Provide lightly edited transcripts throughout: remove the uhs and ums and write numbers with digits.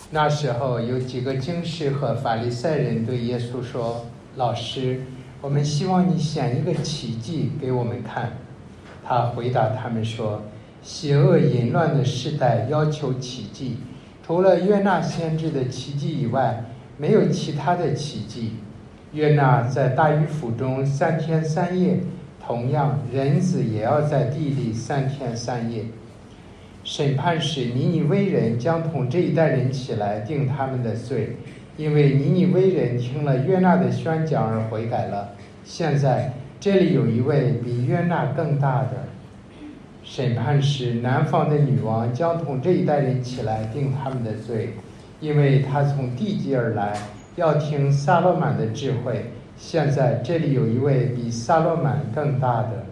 那时候有几个经师和法利赛人对耶稣说：“老师，我们希望你显一个奇迹给我们看。”他回答他们说：“邪恶淫乱的世代要求奇迹，除了约纳先知的奇迹以外，没有其他的奇迹。约纳在大鱼腹中3天3夜，同样人子也要在地里3天3夜。审判时，尼尼微人将同这一代人起来定他们的罪，因为尼尼微人听了约纳的宣讲而悔改了。现在这里有一位比约纳更大的。审判时，南方的女王将同这一代人起来定他们的罪，因为他从地极而来，要听撒罗满的智慧。现在这里有一位比撒罗满更大的。”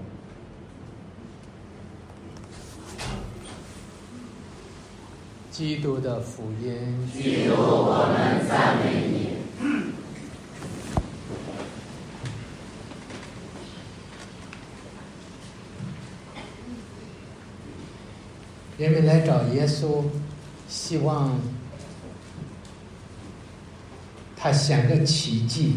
基督的福音。 基督，我们赞美你。 人们来找耶稣，希望他显个奇迹。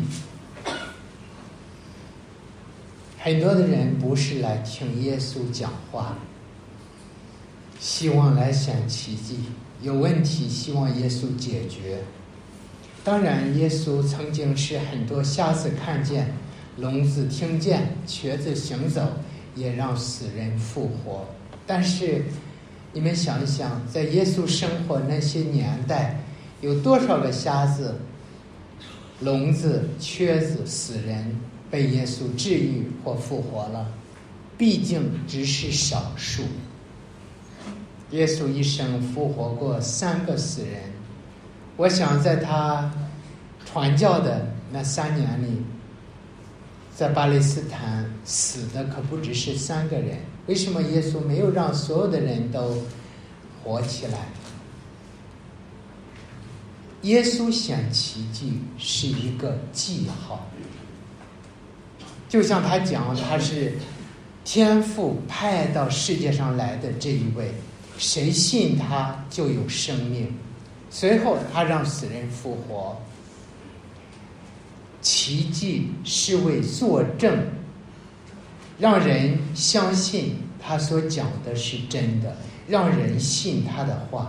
很多的人不是来听耶稣讲话，希望来显奇迹，有问题希望耶稣解决。当然，耶稣曾经使很多瞎子看见，聋子听见，瘸子行走，也让死人复活。但是你们想一想，在耶稣生活那些年代，有多少个瞎子、聋子、瘸子、死人被耶稣治愈或复活了？毕竟只是少数。耶稣一生复活过3个死人，我想在他传教的那3年里，在巴勒斯坦死的可不只是3个人。为什么耶稣没有让所有的人都活起来？耶稣显奇迹是一个记号，就像他讲他是天父派到世界上来的这一位，谁信他就有生命。随后他让死人复活。奇迹是为作证，让人相信他所讲的是真的，让人信他的话。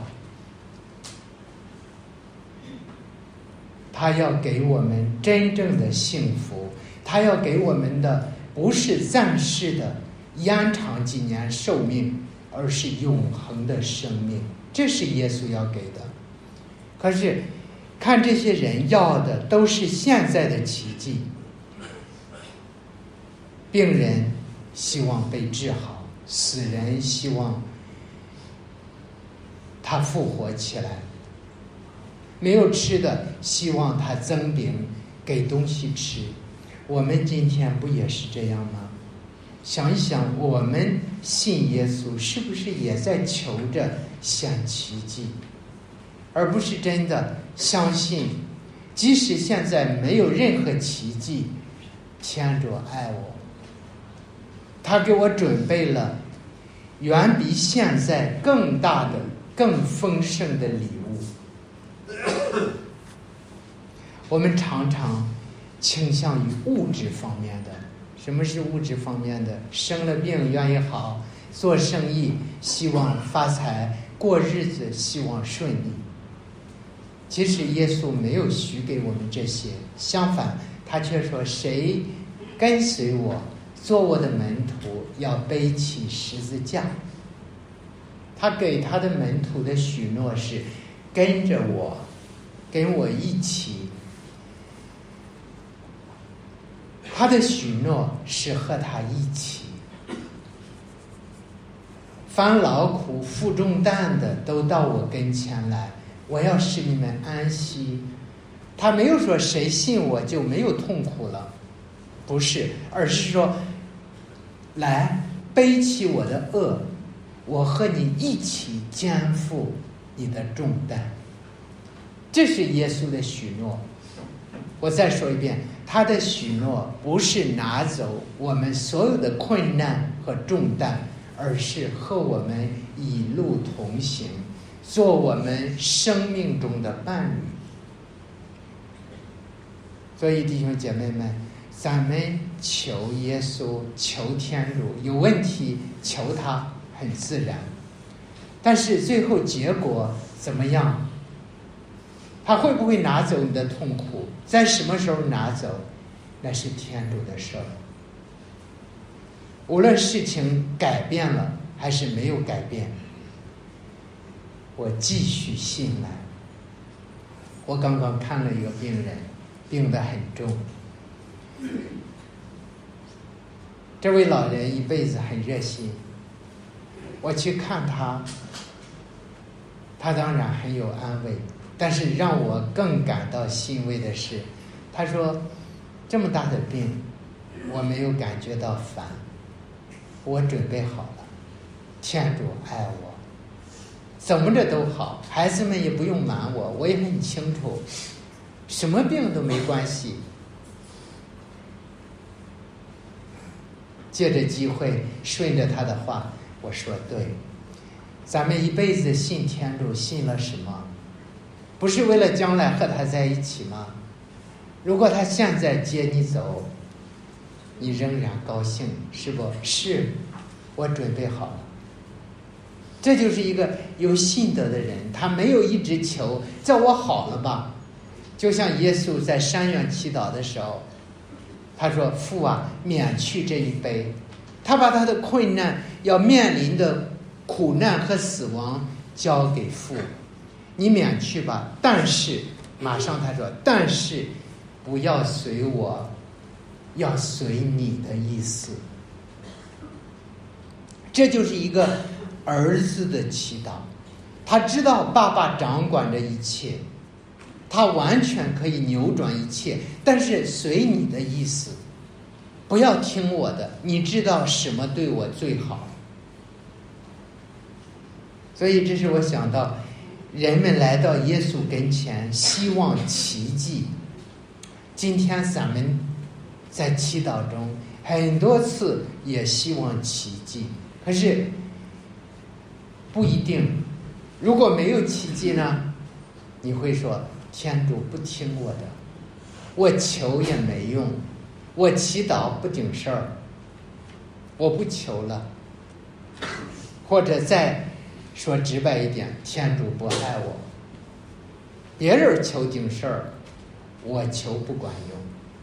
他要给我们真正的幸福，他要给我们的不是暂时的延长几年寿命，而是永恒的生命。这是耶稣要给的。可是看这些人要的都是现在的奇迹。病人希望被治好，死人希望他复活起来，没有吃的希望他增饼，给东西吃。我们今天不也是这样吗？想一想，我们信耶稣是不是也在求着显奇迹，而不是真的相信即使现在没有任何奇迹，天主爱我，他给我准备了远比现在更大的更丰盛的礼物。我们常常倾向于物质方面的。什么是物质方面的？生了病愿意好，做生意希望发财，过日子希望顺利。其实耶稣没有许给我们这些，相反他却说，谁跟随我做我的门徒，要背起十字架。他给他的门徒的许诺是跟着我，跟我一起。他的许诺是和他一起。凡劳苦负重担的都到我跟前来，我要使你们安息。他没有说谁信我就没有痛苦了，不是，而是说来背起我的恶，我和你一起肩负你的重担。这是耶稣的许诺。我再说一遍，他的许诺不是拿走我们所有的困难和重担，而是和我们一路同行。 做我们生命中的伴侣。所以弟兄姐妹们，咱们求耶稣，求天主，有问题求他很自然，但是最后结果怎么样？他会不会拿走你的痛苦？在什么时候拿走？那是天主的事儿。无论事情改变了还是没有改变，我继续信赖。我刚刚看了一个病人，病得很重，这位老人一辈子很热心，我去看他，他当然很有安慰，但是让我更感到欣慰的是，他说这么大的病我没有感觉到烦，我准备好了，天主爱我，怎么着都好，孩子们也不用瞒我，我也很清楚什么病都没关系。借着机会顺着他的话，我说对，咱们一辈子信天主信了什么？不是为了将来和他在一起吗？如果他现在接你走，你仍然高兴，是不是？我准备好了。这就是一个有信德的人，他没有一直求叫我好了吧。就像耶稣在山园祈祷的时候，他说父啊，免去这一杯。他把他的困难要面临的苦难和死亡交给父，你免去吧，但是马上他说，但是不要随我，要随你的意思。这就是一个儿子的祈祷，他知道爸爸掌管着一切，他完全可以扭转一切，但是随你的意思，不要听我的，你知道什么对我最好。所以这是我想到人们来到耶稣跟前希望奇迹。今天咱们在祈祷中很多次也希望奇迹，可是不一定。如果没有奇迹呢，你会说天主不听我的，我求也没用，我祈祷不顶事儿，我不求了。或者再说直白一点，天主不爱我，别人求顶事儿，我求不管用。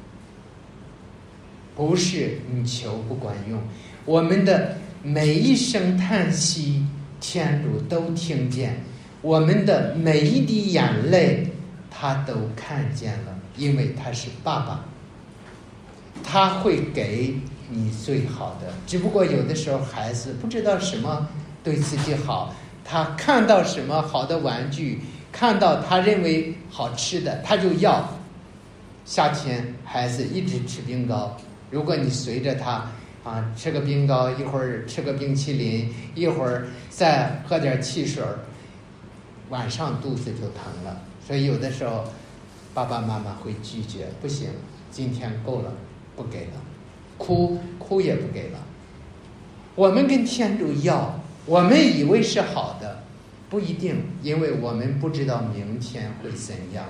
不是你求不管用，我们的每一声叹息天主都听见，我们的每一滴眼泪他都看见了，因为他是爸爸，他会给你最好的。只不过有的时候孩子不知道什么对自己好，他看到什么好的玩具，看到他认为好吃的他就要。夏天孩子一直吃冰糕，如果你随着他吃个冰糕，一会儿吃个冰淇淋，一会儿再喝点汽水，晚上肚子就疼了。所以有的时候爸爸妈妈会拒绝，不行，今天够了，不给了，哭也不给了。我们跟天主要，我们以为是好的，不一定，因为我们不知道明天会怎样。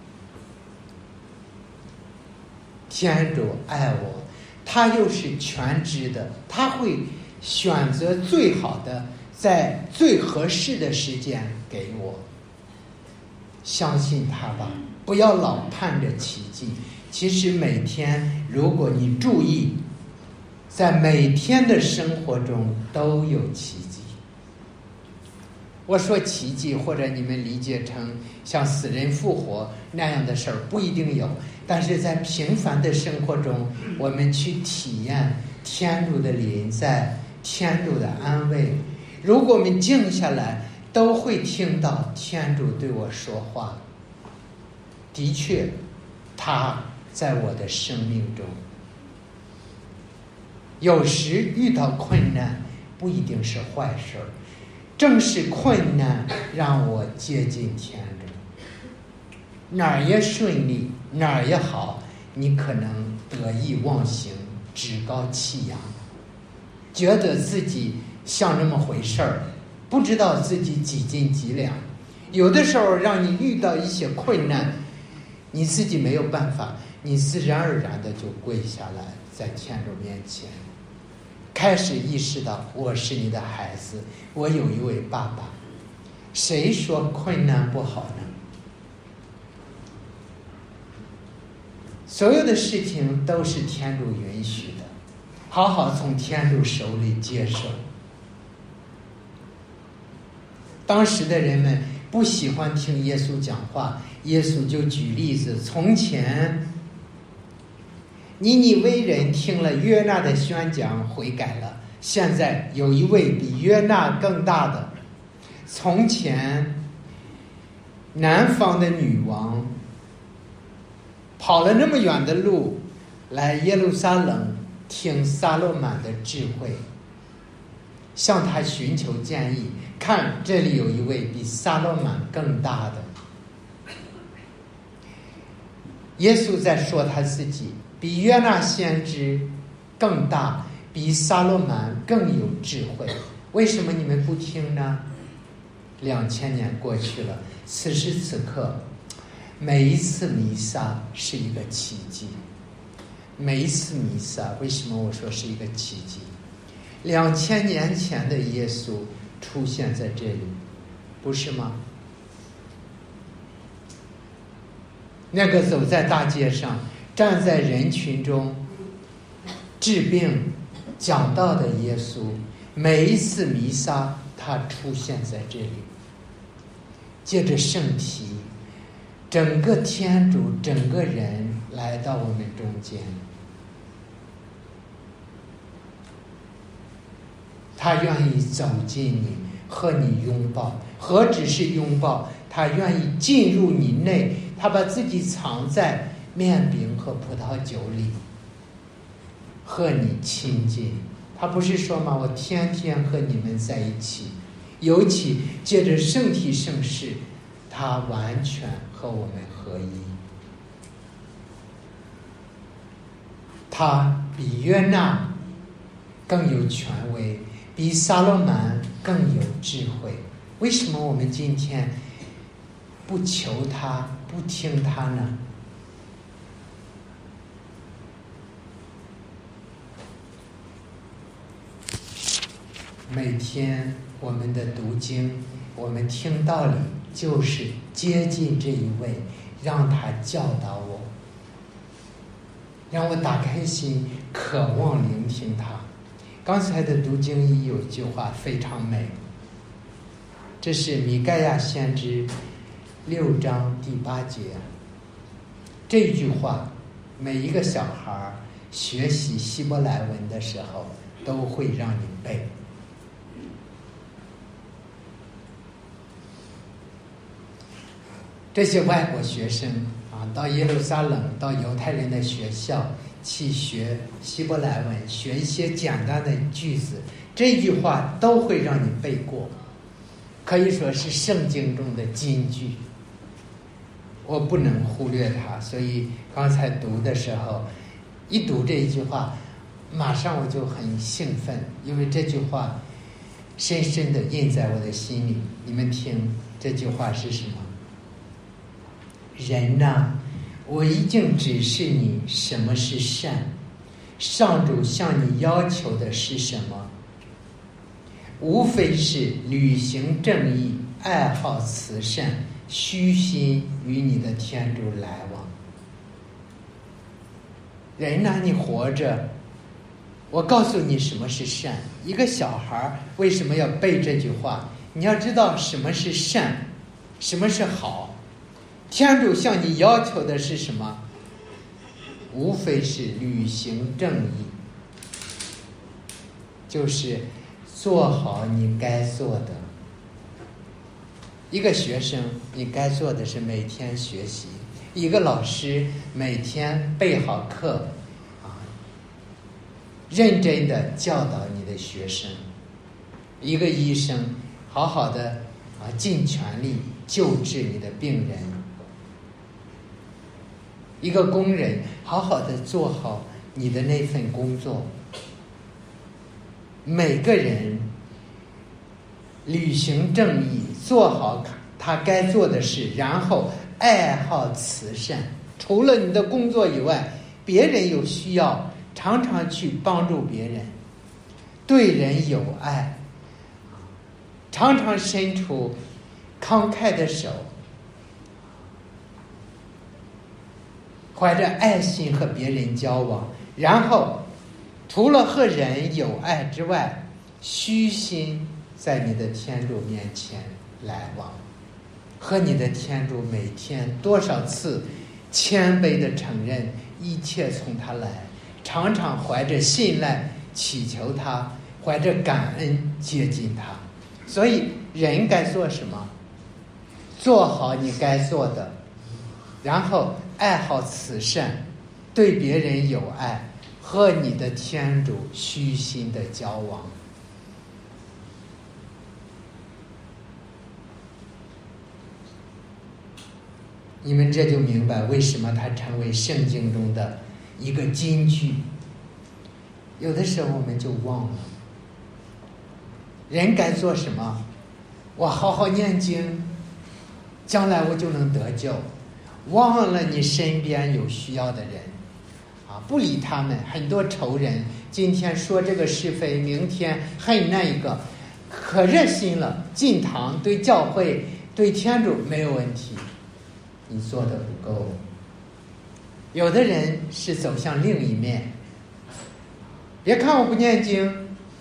天主爱我，他又是全知的，他会选择最好的，在最合适的时间给我。相信他吧，不要老盼着奇迹。其实每天如果你注意，在每天的生活中都有奇迹。我说奇迹，或者你们理解成像死人复活那样的事儿，不一定有，但是在平凡的生活中，我们去体验天主的临在，天主的安慰。如果我们静下来，都会听到天主对我说话。的确，他在我的生命中。有时遇到困难不一定是坏事，正是困难让我接近天主。哪儿也顺利，哪儿也好，你可能得意忘形，趾高气扬，觉得自己像那么回事儿，不知道自己几斤几两。 有的时候让你遇到一些困难，你自己没有办法，你自然而然的就跪下来，在天主面前，开始意识到我是你的孩子，我有一位爸爸。谁说困难不好呢？所有的事情都是天主允许的，好好从天主手里接受。当时的人们不喜欢听耶稣讲话，耶稣就举例子，从前尼尼微人听了约纳的宣讲悔改了，现在有一位比约纳更大的。从前南方的女王跑了那么远的路来耶路撒冷听撒罗满的智慧，向他寻求建议，看这里有一位比撒罗满更大的。耶稣在说他自己比约纳先知更大，比撒罗满更有智慧，为什么你们不听呢？2000年过去了，此时此刻每一次弥撒是一个奇迹。每一次弥撒，为什么我说是一个奇迹？2000年前的耶稣出现在这里，不是吗？那个走在大街上，站在人群中治病讲道的耶稣，每一次弥撒他出现在这里，借着圣体，整个天主整个人来到我们中间。他愿意走进你，和你拥抱，何止是拥抱，他愿意进入你内，他把自己藏在面饼和葡萄酒里，和你亲近。他不是说吗？我天天和你们在一起，尤其借着圣体圣事，他完全和我们合一。他比约纳更有权威，比撒罗满更有智慧。为什么我们今天不求他，不听他呢？每天我们的读经，我们听道理，就是接近这一位，让他教导我，让我打开心，渴望聆听他。刚才的读经里有一句话非常美，这是米盖亚先知6章第8节。这句话每一个小孩学习希伯来文的时候都会让你背。这些外国学生到耶路撒冷，到犹太人的学校去学希伯来文，学一些简单的句子，这句话都会让你背过，可以说是圣经中的金句，我不能忽略它。所以刚才读的时候，一读这一句话，马上我就很兴奋，因为这句话深深地印在我的心里。你们听这句话是什么？人呐，我已经指示你什么是善，上主向你要求的是什么？无非是履行正义，爱好慈善，虚心与你的天主来往。人呐，你活着，我告诉你什么是善。一个小孩为什么要背这句话？你要知道什么是善，什么是好。天主向你要求的是什么？无非是履行正义，就是做好你该做的。一个学生，你该做的是每天学习；一个老师，每天备好课，认真的教导你的学生；一个医生，好好的尽全力救治你的病人。一个工人，好好的做好你的那份工作。每个人履行正义，做好他该做的事，然后爱好慈善。除了你的工作以外，别人有需要，常常去帮助别人，对人有爱，常常伸出慷慨的手，怀着爱心和别人交往。然后除了和人有爱之外，虚心在你的天主面前来往，和你的天主每天多少次谦卑地承认一切从他来，常常怀着信赖祈求他，怀着感恩接近他。所以人该做什么？做好你该做的，然后爱好慈善，对别人有爱，和你的天主虚心的交往。你们这就明白为什么它成为圣经中的一个金句。有的时候我们就忘了，人该做什么？我好好念经，将来我就能得救。忘了你身边有需要的人啊，不理他们。很多仇人今天说这个是非，明天恨那一个，可热心了，进堂对教会对天主没有问题，你做的不够。有的人是走向另一面，别看我不念经，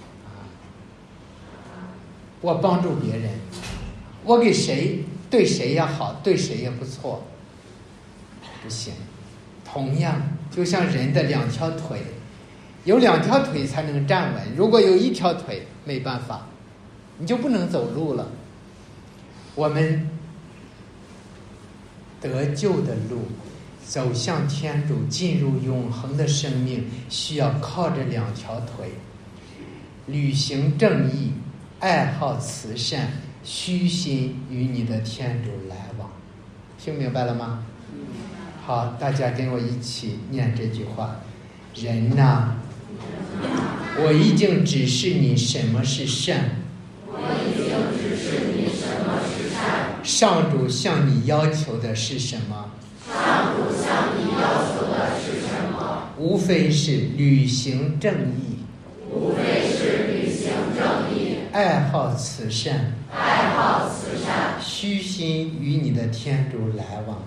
我帮助别人，我给谁对谁也好，对谁也不错，不行。同样就像人的两条腿，有两条腿才能站稳，如果有一条腿没办法，你就不能走路了。我们得救的路，走向天主，进入永恒的生命，需要靠着两条腿，履行正义，爱好慈善，虚心与你的天主来往。听明白了吗？好，大家跟我一起念这句话：人哪，我已经指示你什么是善，上主向你要求的是什么？无非是履行正义，爱好慈善，虚心与你的天主来往。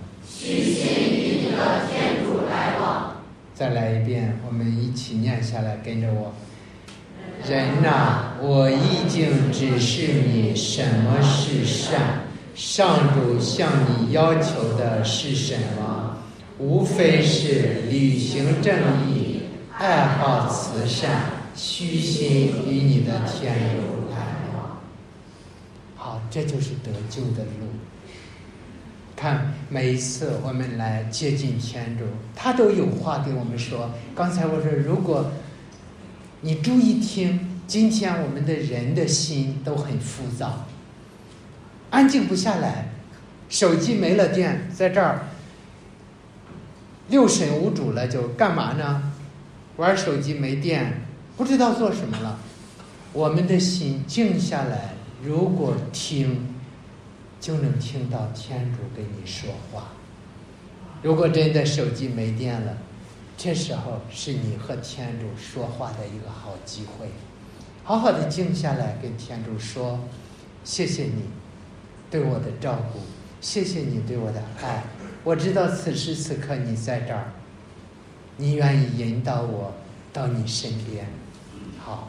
再来一遍，我们一起念下来，跟着我。人哪，我已经指示你什么是善，上主向你要求的是什么？无非是履行正义，爱好慈善，虚心与你的天主来往。好，这就是得救的路。看，每一次我们来接近天主，他都有话给我们说。刚才我说，如果你注意听，今天我们的人的心都很浮躁，安静不下来，手机没了电，在这儿六神无主了，就干嘛呢？玩手机没电，不知道做什么了。我们的心静下来，如果听，就能听到天主跟你说话。如果真的手机没电了，这时候是你和天主说话的一个好机会。好好的静下来跟天主说，谢谢你对我的照顾，谢谢你对我的爱，我知道此时此刻你在这儿，你愿意引导我到你身边。好，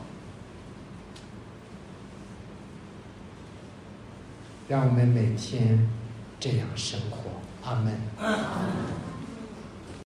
让我们每天这样生活。阿们。